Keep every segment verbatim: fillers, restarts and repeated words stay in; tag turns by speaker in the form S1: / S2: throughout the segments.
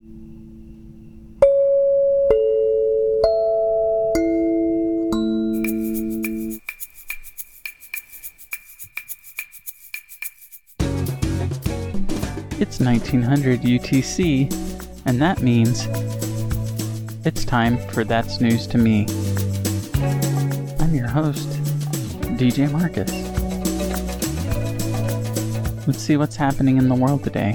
S1: It's nineteen hundred U T C, and that means it's time for That's News to Me. I'm your host, D J Marcus. Let's see what's happening in the world today.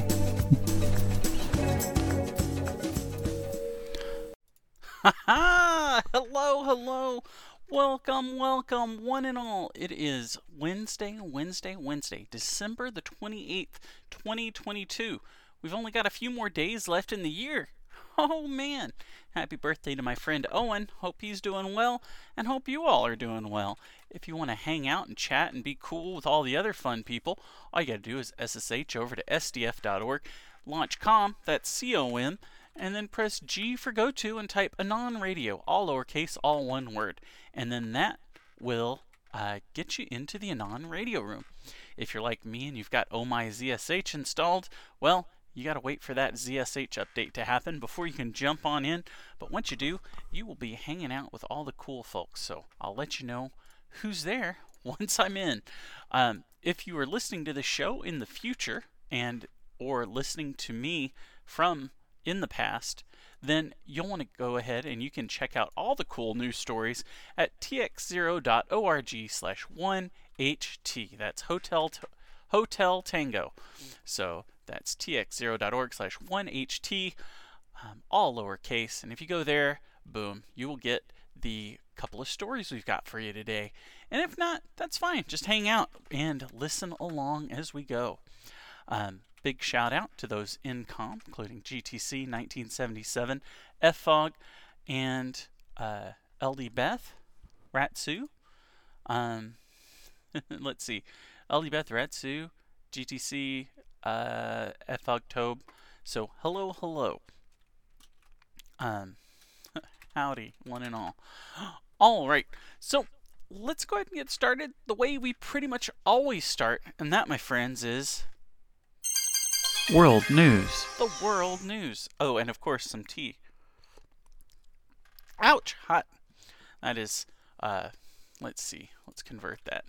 S1: Ha-ha! Hello, hello! Welcome, welcome, one and all. It is Wednesday, Wednesday, Wednesday, December the twenty-eighth, twenty twenty-two. We've only got a few more days left in the year. Oh man! Happy birthday to my friend Owen. Hope he's doing well, and hope you all are doing well. If you want to hang out and chat and be cool with all the other fun people, all you gotta do is S S H over to S D F dot org, launch com, that's C O M, and then press G for go to and type Anon Radio, all lowercase, all one word. And then that will uh, get you into the Anon Radio room. If you're like me and you've got Oh My Z S H installed, well, you got to wait for that Z S H update to happen before you can jump on in. But once you do, you will be hanging out with all the cool folks. So I'll let you know who's there once I'm in. Um, if you are listening to the show in the future and or listening to me from in the past, then you'll want to go ahead and you can check out all the cool news stories at t x zero dot org slash one H T. That's Hotel t- Hotel Tango. So that's t x zero dot org slash one H T, um, all lowercase. And if you go there, boom, you will get the couple of stories we've got for you today. And if not, that's fine. Just hang out and listen along as we go. Um, Big shout out to those in comm, including G T C nineteen seventy-seven, F O G, and uh, L D Beth, Ratsu. Um, let's see, L D Beth, Ratsu, G T C, uh, F O G, Tobe. So hello, hello. Um, howdy, one and all. All right, so let's go ahead and get started the way we pretty much always start, and that, my friends, is World News. The world news. Oh, and of course some tea. Ouch, hot. That is, uh, let's see. Let's convert that.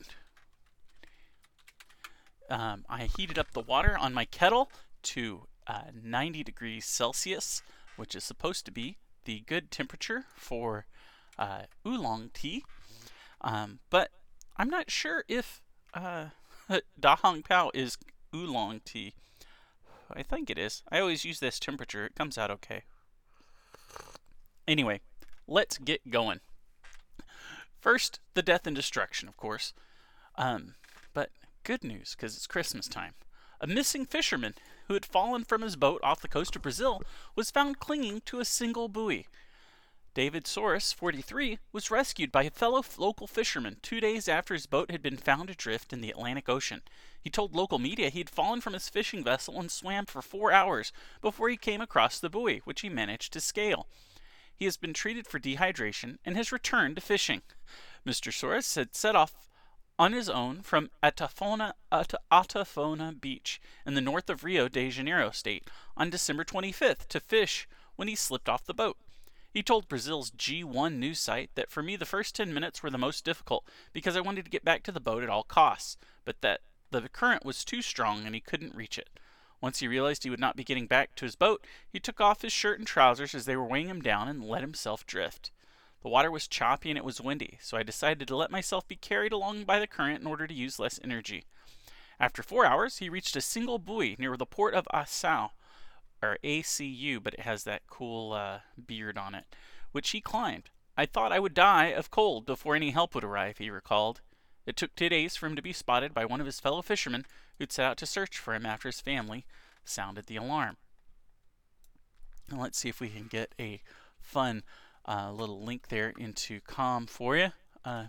S1: Um, I heated up the water on my kettle to uh, ninety degrees Celsius, which is supposed to be the good temperature for uh, oolong tea. Um, but I'm not sure if uh, Da Hong Pao is oolong tea. I think it is. I always use this temperature. It comes out okay. Anyway, let's get going. First, the death and destruction, of course. Um, but good news, because it's Christmas time. A missing fisherman who had fallen from his boat off the coast of Brazil was found clinging to a single buoy. David Soros, forty-three, was rescued by a fellow local fisherman two days after his boat had been found adrift in the Atlantic Ocean. He told local media he had fallen from his fishing vessel and swam for four hours before he came across the buoy, which he managed to scale. He has been treated for dehydration and has returned to fishing. Mister Soros had set off on his own from Atafona, Ata, Atafona Beach in the north of Rio de Janeiro state on December twenty-fifth to fish when he slipped off the boat. He told Brazil's G one news site that for me the first ten minutes were the most difficult because I wanted to get back to the boat at all costs, but that the current was too strong and he couldn't reach it. Once he realized he would not be getting back to his boat, he took off his shirt and trousers as they were weighing him down and let himself drift. The water was choppy and it was windy, so I decided to let myself be carried along by the current in order to use less energy. After four hours, he reached a single buoy near the port of Acau, or A C U, but it has that cool uh, beard on it, which he climbed. I thought I would die of cold before any help would arrive, he recalled. It took two days for him to be spotted by one of his fellow fishermen who'd set out to search for him after his family sounded the alarm. Now let's see if we can get a fun uh, little link there into com for you. Uh,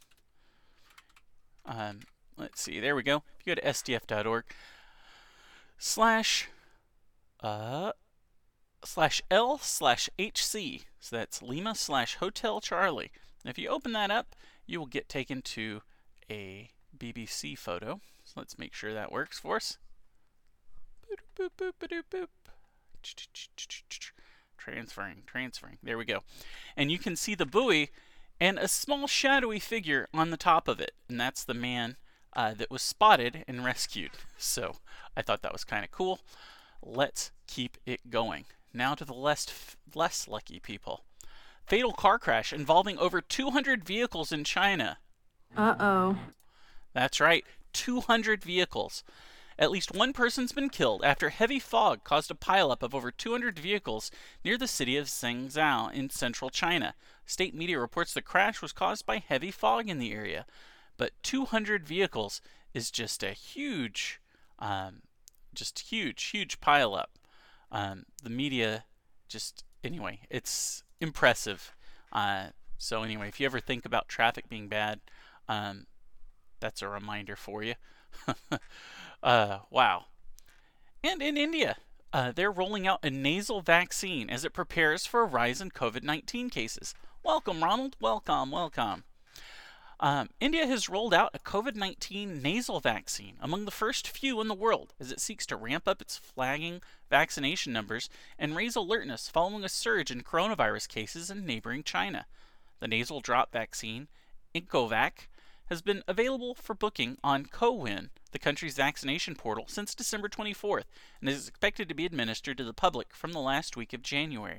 S1: um, let's see, there we go. If you go to S D F dot org slash uh, slash L slash H C, so that's Lima slash Hotel Charlie. And if you open that up, you will get taken to a B B C photo. So let's make sure that works for us. Boop, boop, boop, boop, boop. Transferring, transferring. There we go. And you can see the buoy and a small shadowy figure on the top of it. And that's the man uh, that was spotted and rescued. So I thought that was kind of cool. Let's keep it going. Now to the less, less lucky people. Fatal car crash involving over two hundred vehicles in China.
S2: Uh-oh.
S1: That's right, two hundred vehicles. At least one person's been killed after heavy fog caused a pileup of over two hundred vehicles near the city of Zhengzhou in central China. State media reports the crash was caused by heavy fog in the area. But two hundred vehicles is just a huge, um, just huge, huge pileup. Um, the media just, anyway, it's impressive. Uh, so anyway, if you ever think about traffic being bad, um, that's a reminder for you. uh, wow. And in India, uh, they're rolling out a nasal vaccine as it prepares for a rise in COVID nineteen cases. Welcome, Ronald. Welcome, welcome. Um, India has rolled out a COVID nineteen nasal vaccine, among the first few in the world, as it seeks to ramp up its flagging vaccination numbers and raise alertness following a surge in coronavirus cases in neighboring China. The nasal drop vaccine, Incovac, has been available for booking on CoWIN, the country's vaccination portal, since December twenty-fourth, and is expected to be administered to the public from the last week of January.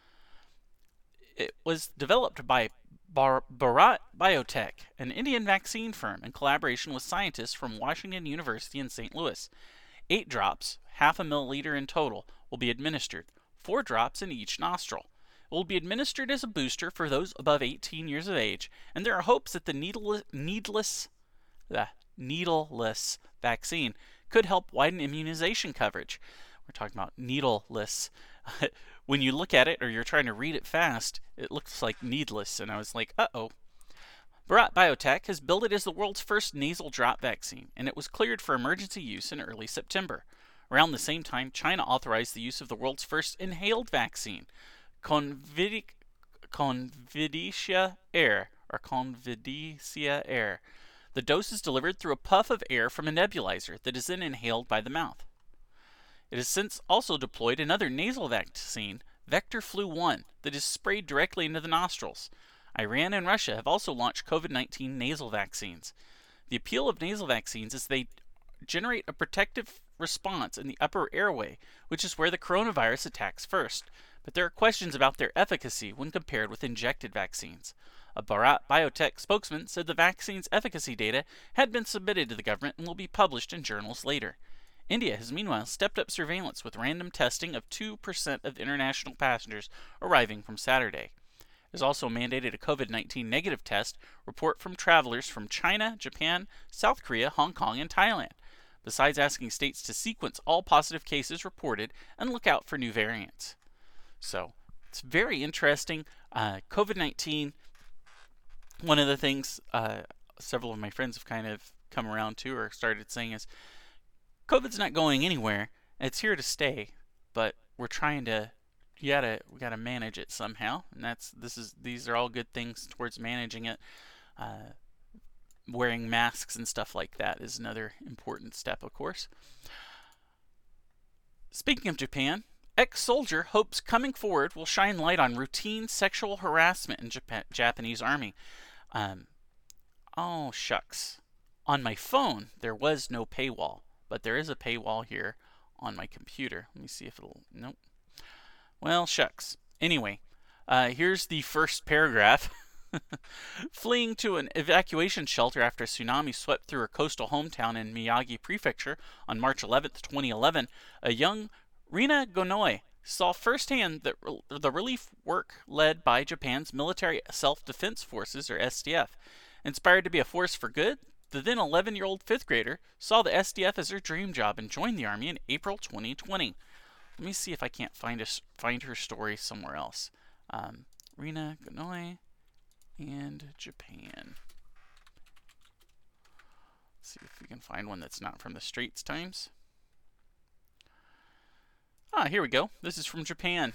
S1: It was developed by Bar- Bharat Biotech, an Indian vaccine firm, in collaboration with scientists from Washington University in Saint Louis. Eight drops, half a milliliter in total, will be administered, four drops in each nostril. It will be administered as a booster for those above eighteen years of age, and there are hopes that the needleless, needless, uh, needleless vaccine could help widen immunization coverage. We're talking about needleless. When you look at it or you're trying to read it fast, it looks like needless, and I was like, uh-oh. Bharat Biotech has billed it as the world's first nasal drop vaccine, and it was cleared for emergency use in early September. Around the same time, China authorized the use of the world's first inhaled vaccine, Convid- Convidicia Air, or Convidicia Air. The dose is delivered through a puff of air from a nebulizer that is then inhaled by the mouth. It has since also deployed another nasal vaccine, Vector Flu one, that is sprayed directly into the nostrils. Iran and Russia have also launched COVID nineteen nasal vaccines. The appeal of nasal vaccines is they generate a protective response in the upper airway, which is where the coronavirus attacks first. But there are questions about their efficacy when compared with injected vaccines. A Bharat Biotech spokesman said the vaccine's efficacy data had been submitted to the government and will be published in journals later. India has meanwhile stepped up surveillance with random testing of two percent of international passengers arriving from Saturday. It has also mandated a COVID nineteen negative test report from travelers from China, Japan, South Korea, Hong Kong, and Thailand, besides asking states to sequence all positive cases reported and look out for new variants. So, it's very interesting. Uh, COVID nineteen, one of the things uh, several of my friends have kind of come around to or started saying is, COVID's not going anywhere. It's here to stay, but we're trying to, you gotta, we gotta manage it somehow, and that's, this is, these are all good things towards managing it. Uh, wearing masks and stuff like that is another important step, of course. Speaking of Japan, ex-soldier hopes coming forward will shine light on routine sexual harassment in Jap- Japanese army. Um, oh, shucks. On my phone, there was no paywall, but there is a paywall here on my computer. Let me see if it'll, nope. Well, shucks. Anyway, uh, here's the first paragraph. Fleeing to an evacuation shelter after a tsunami swept through her coastal hometown in Miyagi Prefecture on March eleventh, twenty eleven, a young Rina Gonoi saw firsthand that re- the relief work led by Japan's Military Self-Defense Forces, or S D F. Inspired to be a force for good, the then eleven-year-old fifth grader saw the S D F as her dream job and joined the Army in April twenty twenty. Let me see if I can't find, a, find her story somewhere else. Um, Rina Gonoi and Japan. Let's see if we can find one that's not from the Straits Times. Ah, here we go. This is from Japan.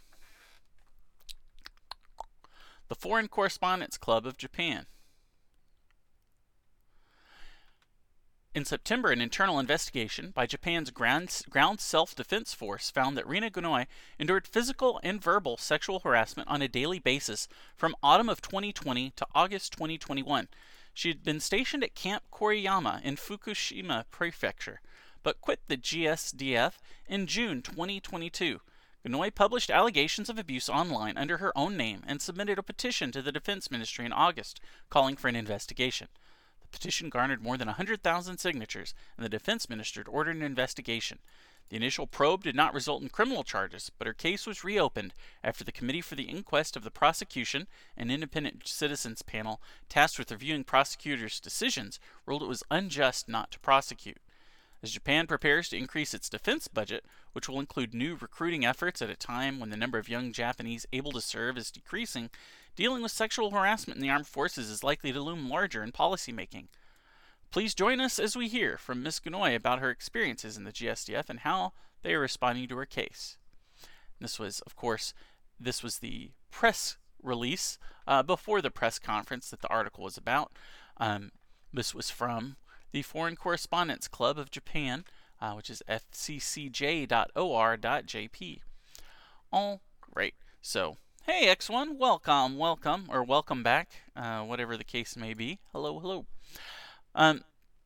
S1: The Foreign Correspondents Club of Japan. In September, an internal investigation by Japan's ground, ground self-defense force found that Rina Gunoi endured physical and verbal sexual harassment on a daily basis from autumn of twenty twenty to August twenty twenty-one. She had been stationed at Camp Koriyama in Fukushima Prefecture, but quit the G S D F in June twenty twenty-two. Gunoi published allegations of abuse online under her own name and submitted a petition to the Defense Ministry in August calling for an investigation. The petition garnered more than one hundred thousand signatures, and the Defense Ministry ordered an investigation. The initial probe did not result in criminal charges, but her case was reopened after the Committee for the Inquest of the Prosecution, an independent citizens panel tasked with reviewing prosecutors' decisions, ruled it was unjust not to prosecute. As Japan prepares to increase its defense budget, which will include new recruiting efforts at a time when the number of young Japanese able to serve is decreasing, dealing with sexual harassment in the armed forces is likely to loom larger in policymaking. Please join us as we hear from Miz Gunoi about her experiences in the G S D F and how they are responding to her case. This was, of course, this was the press release uh, before the press conference that the article was about. Um, this was from the Foreign Correspondents Club of Japan, uh, which is f c c j dot o r dot j p. All right, so hey X one, welcome, welcome, or welcome back, uh, whatever the case may be. Hello, hello. Um,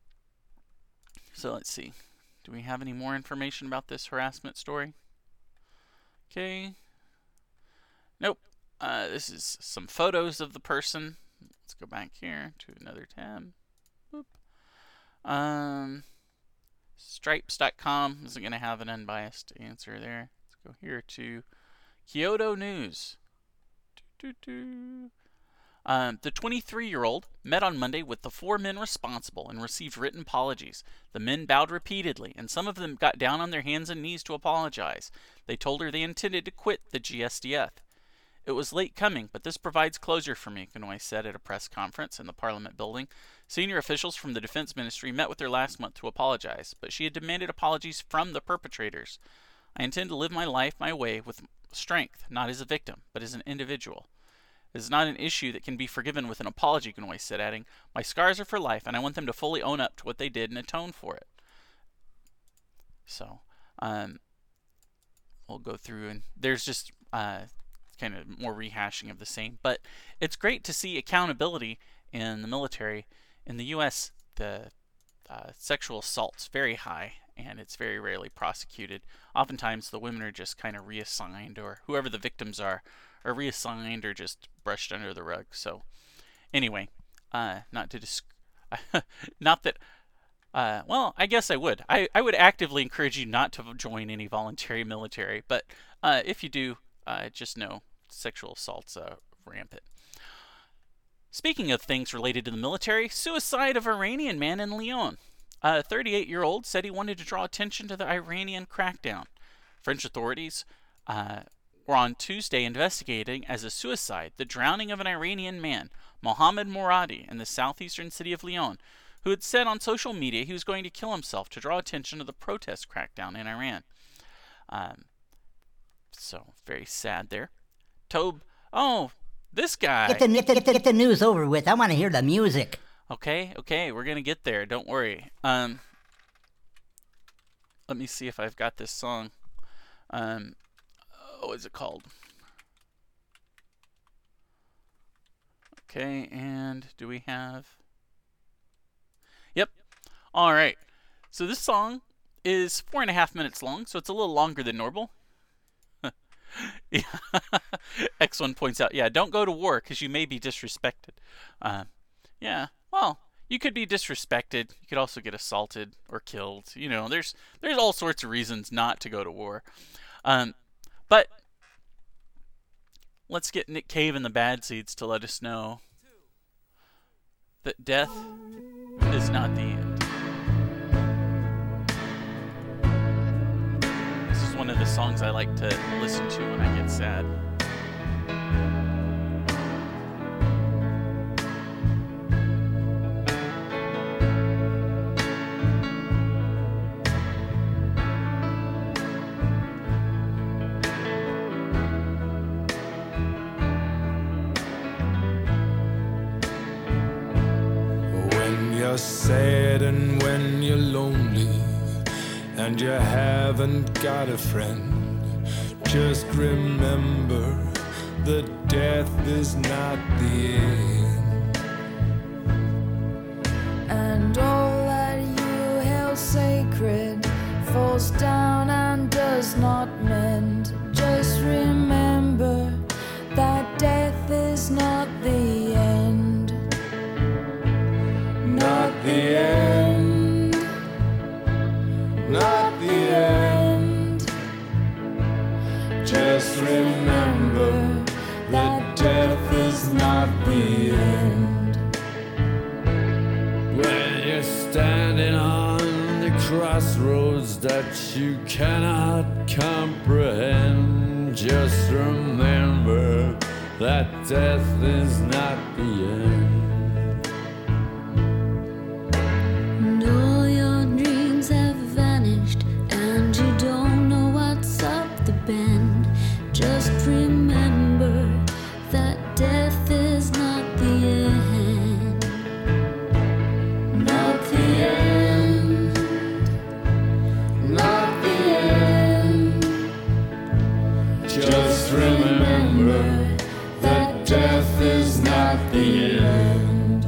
S1: so let's see. Do we have any more information about this harassment story? Okay. Nope. Uh, this is some photos of the person. Let's go back here to another tab. Boop. Um, Stripes dot com isn't going to have an unbiased answer there. Let's go here to Kyoto News. Doo, doo, doo. Um, the twenty-three-year-old met on Monday with the four men responsible and received written apologies. The men bowed repeatedly, and some of them got down on their hands and knees to apologize. They told her they intended to quit the G S D F. It was late coming, but this provides closure for me, Gunoi said at a press conference in the Parliament building. Senior officials from the Defense Ministry met with her last month to apologize, but she had demanded apologies from the perpetrators. I intend to live my life my way with strength, not as a victim, but as an individual. It is not an issue that can be forgiven with an apology, Gunoi said, adding, my scars are for life, and I want them to fully own up to what they did and atone for it. So, um, we'll go through, and there's just uh, kind of more rehashing of the same. But it's great to see accountability in the military. In the U S, the uh, sexual assault's very high, and it's very rarely prosecuted. Oftentimes, the women are just kind of reassigned, or whoever the victims are, are reassigned or just brushed under the rug. So, anyway, uh, not to disc- not that, uh, well, I guess I would. I, I would actively encourage you not to join any voluntary military, but uh, if you do, uh, just know sexual assault's uh, rampant. Speaking of things related to the military, suicide of Iranian man in Lyon. A thirty-eight-year-old said he wanted to draw attention to the Iranian crackdown. French authorities uh, were on Tuesday investigating as a suicide the drowning of an Iranian man, Mohammed Moradi, in the southeastern city of Lyon, who had said on social media he was going to kill himself to draw attention to the protest crackdown in Iran. Um, so, very sad there. Tob, oh, this guy.
S2: Get the, get, the, get, the, get the news over with. I want to hear the music.
S1: Okay, okay, we're going to get there. Don't worry. Um, let me see if I've got this song. Um, what is it called? Okay, and do we have... Yep. All right. So this song is four and a half minutes long, so it's a little longer than normal. Yeah. X one points out, yeah, don't go to war because you may be disrespected. Uh, yeah, well, you could be disrespected. You could also get assaulted or killed. You know, there's there's all sorts of reasons not to go to war. Um, but let's get Nick Cave and the Bad Seeds to let us know that death is not the end. This is one of the songs I like to listen to when I get sad.
S3: When you're sad and when you're and you haven't got a friend, just remember that death is not the end.
S4: And all that you held sacred falls down and does not mend. Just remember that death is not the end.
S3: Not the end. Not the end. Just remember that death is not the end.
S5: When you're standing on the crossroads that you cannot comprehend, just remember that death is not the end.
S6: And all your dreams have vanished, and you don't know what's up the bend. Just remember that death is not the end.
S3: Not the end. Not the end. Just remember that death is not the end.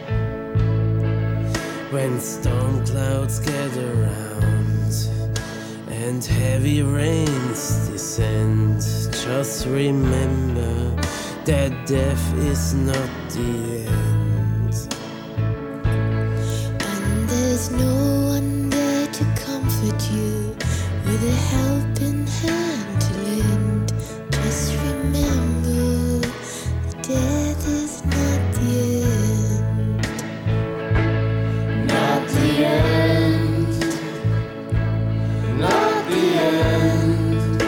S7: When storm clouds gather round and heavy rains descend, just remember that death is not the end.
S8: And there's no one there to comfort you with a helping hand to lend. Just remember that death is not the end.
S3: Not the end. Not the end.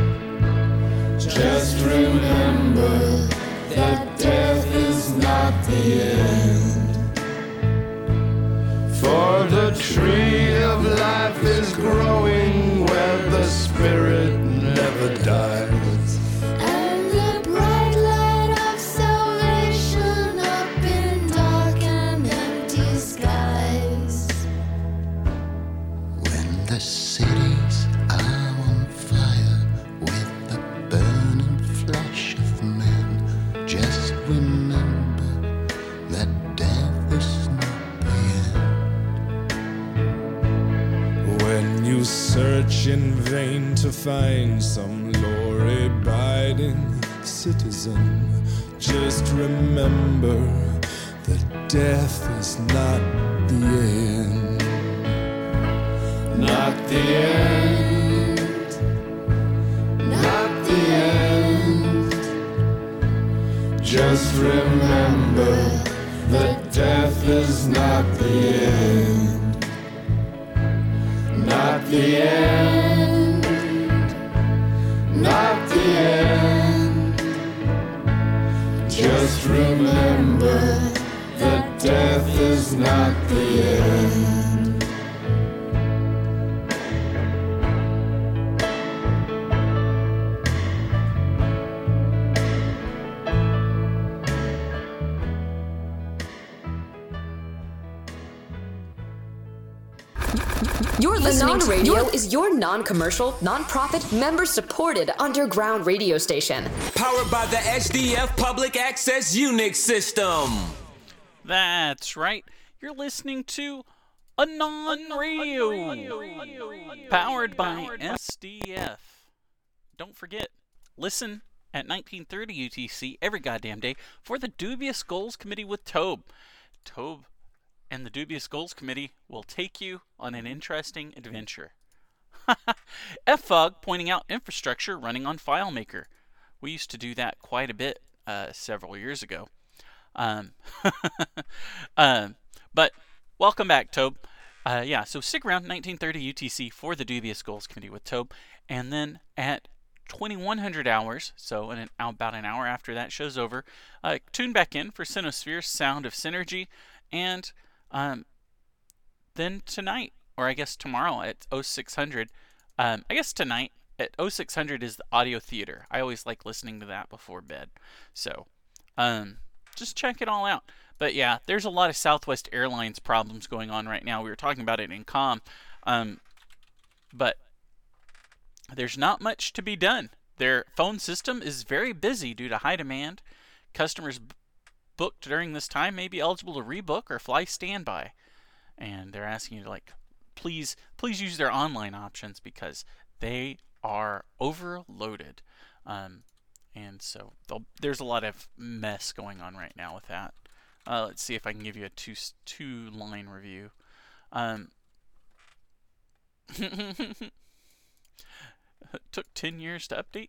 S3: Just remember that death is not the end. For the tree of life is growing where the spirit never dies.
S8: And the bright light of salvation up in dark and empty skies.
S9: When the cities are on fire with the burning flesh of men, just remember that death is not the end.
S3: When you search in vain to find some law-abiding citizen, just remember that death is not the end. Not the end. Not the end. Just remember that death is not the end. Not the end. Not the end. Just remember that death is not the end.
S10: You're listening
S11: The
S10: to
S11: Non-Radio
S10: your-
S11: is your non-commercial, non-profit, member-supported underground radio station.
S12: Powered by the H D F Public Access Unix system.
S1: That's right. You're listening to a non-radio powered by S D F. Don't forget, listen at nineteen thirty U T C every goddamn day for the Dubious Goals Committee with Tobe. Tobe and the Dubious Goals Committee will take you on an interesting adventure. F O G pointing out infrastructure running on FileMaker. We used to do that quite a bit uh, several years ago. Um, um, but welcome back, Tobe. Uh, yeah, so stick around, nineteen thirty U T C for the Dubious Goals Committee with Tobe. And then at twenty-one hundred hours, so in an, about an hour after that show's over, uh, tune back in for Cynosphere's Sound of Synergy. And um, then tonight, or I guess tomorrow at oh six hundred, um, I guess tonight at oh six hundred is the Audio Theater. I always like listening to that before bed. So um, just check it all out. But yeah, there's a lot of Southwest Airlines problems going on right now. We were talking about it in comm. Um, but there's not much to be done. Their phone system is very busy due to high demand. Customers b- booked during this time may be eligible to rebook or fly standby. And they're asking you to, like, please, please use their online options because they are overloaded. Um, and so there's a lot of mess going on right now with that. Uh, let's see if I can give you a two two line review. Um, took ten years to update.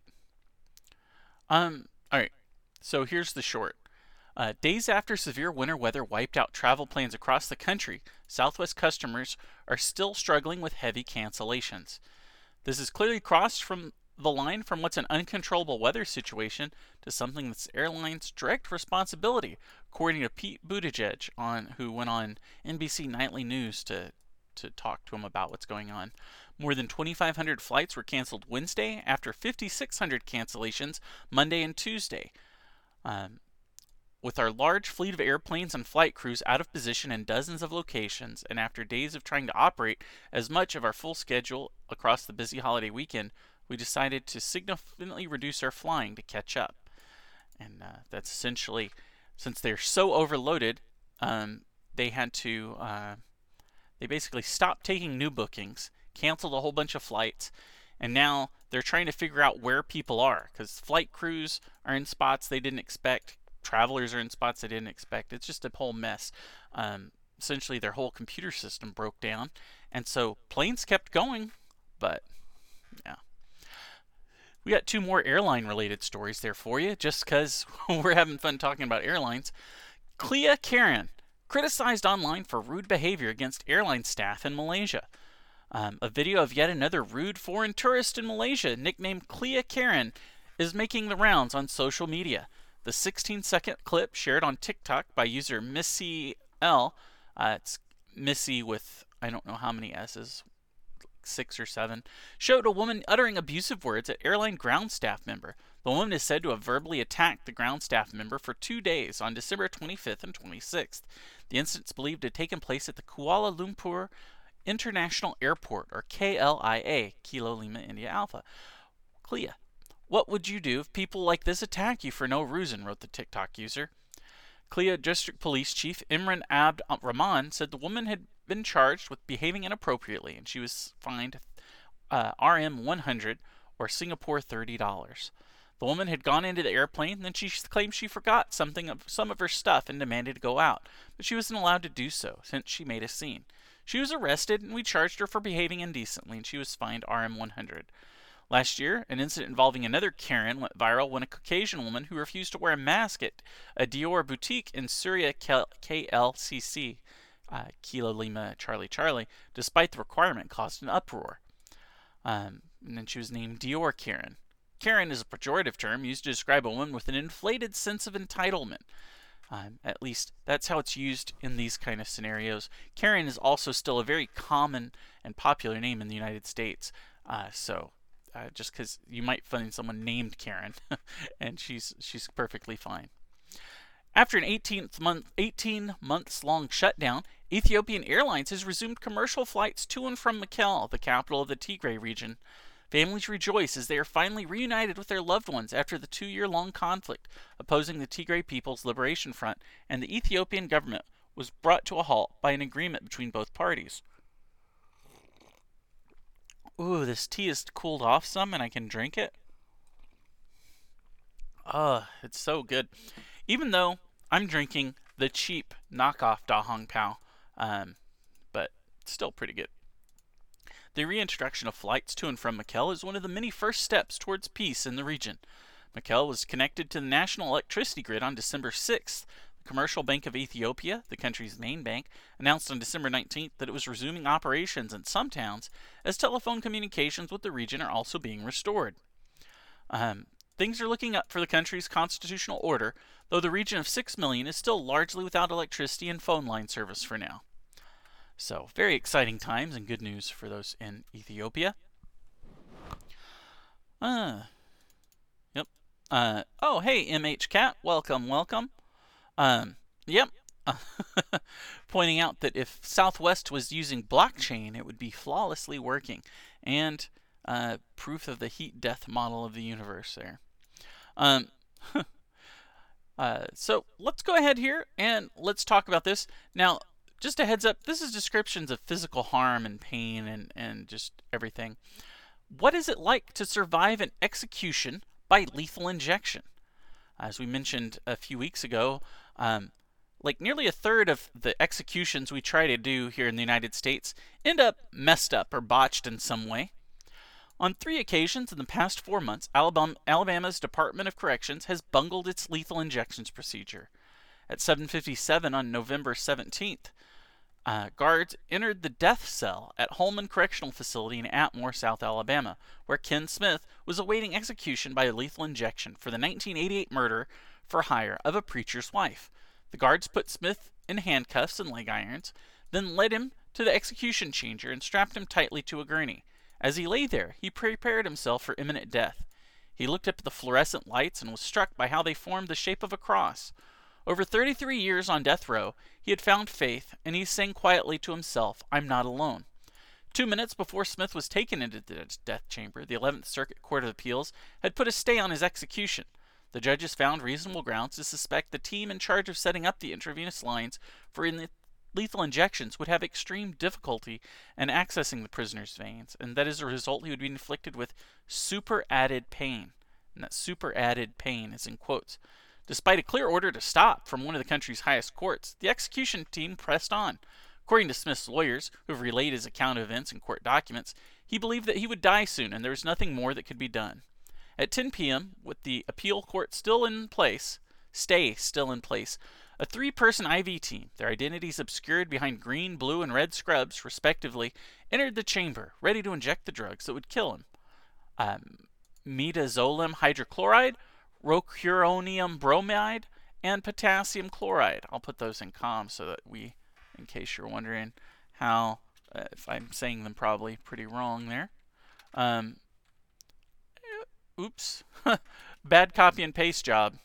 S1: Um, all right. So here's the short. Uh, days after severe winter weather wiped out travel plans across the country, Southwest customers are still struggling with heavy cancellations. This is clearly crossed from the line from what's an uncontrollable weather situation to something that's the airline's direct responsibility, according to Pete Buttigieg, on who went on N B C Nightly News to to talk to him about what's going on. More than twenty-five hundred flights were canceled Wednesday after fifty-six hundred cancellations Monday and Tuesday. Um, With our large fleet of airplanes and flight crews out of position in dozens of locations, and after days of trying to operate as much of our full schedule across the busy holiday weekend, we decided to significantly reduce our flying to catch up. And uh, that's essentially, since they're so overloaded, um, they had to, uh, they basically stopped taking new bookings, canceled a whole bunch of flights, and now they're trying to figure out where people are, because flight crews are in spots they didn't expect. Travelers are in spots they didn't expect. It's just a whole mess. Um, essentially, their whole computer system broke down, and so planes kept going, but yeah. We got two more airline-related stories there for you, just because we're having fun talking about airlines. Clea Karen, criticized online for rude behavior against airline staff in Malaysia. Um, a video of yet another rude foreign tourist in Malaysia, nicknamed Clea Karen, is making the rounds on social media. The sixteen second clip shared on TikTok by user Missy L, uh, it's Missy with I don't know how many S's, six or seven, showed a woman uttering abusive words at airline ground staff member. The woman is said to have verbally attacked the ground staff member for two days on December twenty-fifth and twenty-sixth. The incident is believed to have taken place at the Kuala Lumpur International Airport, or K L I A, Kilo Lima India Alpha. Clea, what would you do if people like this attack you for no reason, wrote the TikTok user. Clea District Police Chief Imran Abd Rahman said the woman had been charged with behaving inappropriately and she was fined uh, R M one hundred or Singapore thirty dollars. The woman had gone into the airplane and then she claimed she forgot something of some of her stuff and demanded to go out, but she wasn't allowed to do so since she made a scene. She was arrested and we charged her for behaving indecently and she was fined R M one hundred. Last year, an incident involving another Karen went viral when a Caucasian woman who refused to wear a mask at a Dior boutique in Surya K L C C, uh, Kilo Lima Charlie Charlie, despite the requirement, caused an uproar. Um, and then she was named Dior Karen. Karen is a pejorative term used to describe a woman with an inflated sense of entitlement. Um, at least that's how it's used in these kind of scenarios. Karen is also still a very common and popular name in the United States. Uh, so uh, just because you might find someone named Karen, and she's she's perfectly fine. After an eighteenth month, eighteen months long shutdown, Ethiopian Airlines has resumed commercial flights to and from Mekelle, the capital of the Tigray region. Families rejoice as they are finally reunited with their loved ones after the two-year-long conflict opposing the Tigray People's Liberation Front and the Ethiopian government was brought to a halt by an agreement between both parties. Ooh, this tea has cooled off some and I can drink it. Ugh, it's so good. Even though I'm drinking the cheap knockoff Da Hong Pao, um, but still pretty good. The reintroduction of flights to and from Mekelle is one of the many first steps towards peace in the region. Mekelle was connected to the national electricity grid on December sixth. The Commercial Bank of Ethiopia, the country's main bank, announced on December nineteenth that it was resuming operations in some towns as telephone communications with the region are also being restored. Um, things are looking up for the country's constitutional order, though the region of six million is still largely without electricity and phone line service for now. So, very exciting times and good news for those in Ethiopia. Uh, yep. Uh, oh, hey, M H Cat. Welcome, welcome. Um, yep. Pointing out that if Southwest was using blockchain, it would be flawlessly working. and uh, proof of the heat-death model of the universe there. Um, uh, so let's go ahead here and let's talk about this. Now, just a heads up, this is descriptions of physical harm and pain and, and just everything. What is it like to survive an execution by lethal injection? As we mentioned a few weeks ago, um, like nearly a third of the executions we try to do here in the United States end up messed up or botched in some way. On three occasions in the past four months, Alabama, Alabama's Department of Corrections has bungled its lethal injections procedure. At seven fifty-seven on November seventeenth, uh, guards entered the death cell at Holman Correctional Facility in Atmore, South Alabama, where Ken Smith was awaiting execution by a lethal injection for the nineteen eighty-eight murder for hire of a preacher's wife. The guards put Smith in handcuffs and leg irons, then led him to the execution chamber and strapped him tightly to a gurney. As he lay there, he prepared himself for imminent death. He looked up at the fluorescent lights and was struck by how they formed the shape of a cross. Over thirty-three years on death row, he had found faith, and he sang quietly to himself, "I'm not alone." Two minutes before Smith was taken into the death chamber, the eleventh Circuit Court of Appeals had put a stay on his execution. The judges found reasonable grounds to suspect the team in charge of setting up the intravenous lines for in the lethal injections would have extreme difficulty in accessing the prisoner's veins, and that as a result he would be inflicted with super-added pain. And that super-added pain is in quotes. Despite a clear order to stop from one of the country's highest courts, the execution team pressed on. According to Smith's lawyers, who have relayed his account of events in court documents, he believed that he would die soon and there was nothing more that could be done. At ten p.m., with the appeal court still in place, stay still in place, a three-person I V team, their identities obscured behind green, blue, and red scrubs, respectively, entered the chamber, ready to inject the drugs that would kill him. Um, midazolam hydrochloride, rocuronium bromide, and potassium chloride. I'll put those in com so that we, in case you're wondering how, uh, if I'm saying them probably pretty wrong there. Um, oops. Bad copy and paste job.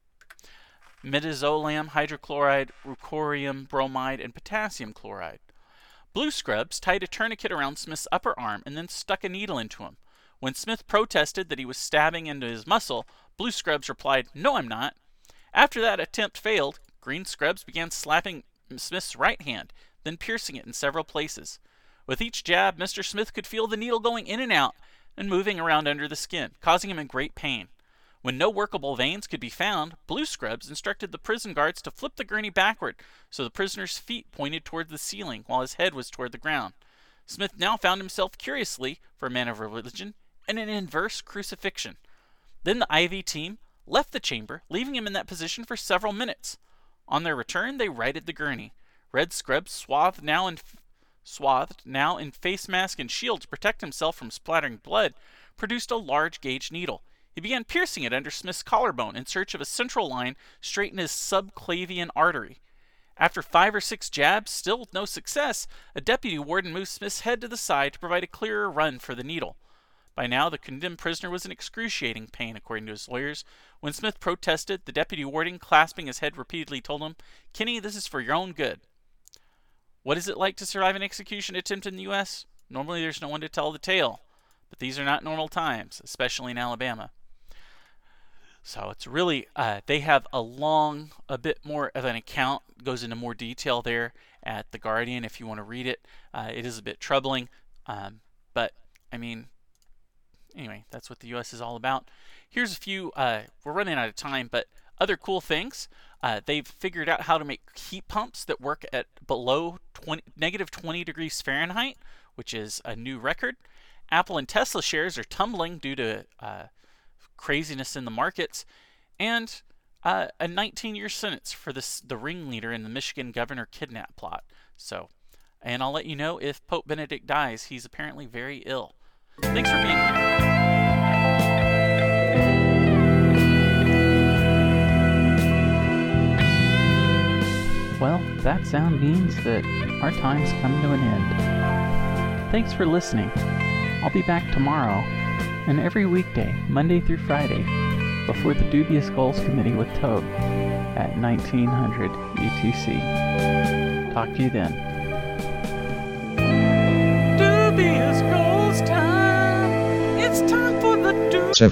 S1: Midazolam hydrochloride, rocuronium bromide, and potassium chloride. Blue scrubs tied a tourniquet around Smith's upper arm and then stuck a needle into him. When Smith protested that he was stabbing into his muscle, Blue scrubs replied, "No, I'm not." After that attempt failed, Green scrubs began slapping Smith's right hand, then piercing it in several places. With each jab, Mister Smith could feel the needle going in and out and moving around under the skin, causing him in great pain. When no workable veins could be found, Blue scrubs instructed the prison guards to flip the gurney backward so the prisoner's feet pointed toward the ceiling while his head was toward the ground. Smith now found himself, curiously, for a man of religion, in an inverse crucifixion. Then the I V team left the chamber, leaving him in that position for several minutes. On their return, they righted the gurney. Red scrubs, swathed now in, swathed now in face mask and shield to protect himself from splattering blood, produced a large gauge needle. He began piercing it under Smith's collarbone in search of a central line straight in his subclavian artery. After five or six jabs, still with no success, a deputy warden moved Smith's head to the side to provide a clearer run for the needle. By now, the condemned prisoner was in excruciating pain, according to his lawyers. When Smith protested, the deputy warden, clasping his head repeatedly, told him, "Kenny, this is for your own good." What is it like to survive an execution attempt in the U S? Normally there's no one to tell the tale, but these are not normal times, especially in Alabama. So it's really, uh, they have a long, a bit more of an account, goes into more detail there at The Guardian if you want to read it. Uh, it is a bit troubling, um, but, I mean, anyway, that's what the U S is all about. Here's a few, uh, we're running out of time, but other cool things. Uh, they've figured out how to make heat pumps that work at below twenty, negative twenty degrees Fahrenheit, which is a new record. Apple and Tesla shares are tumbling due to uh, craziness in the markets, and uh, a nineteen-year sentence for this, the ringleader in the Michigan governor kidnap plot. So, and I'll let you know if Pope Benedict dies. He's apparently very ill. Thanks for being here. Well, that sound means that our time's come to an end. Thanks for listening. I'll be back tomorrow and every weekday, Monday through Friday, before the Dubious Goals Committee with Toad at nineteen hundred U T C. Talk to you then. Dubious Goals time! It's time for the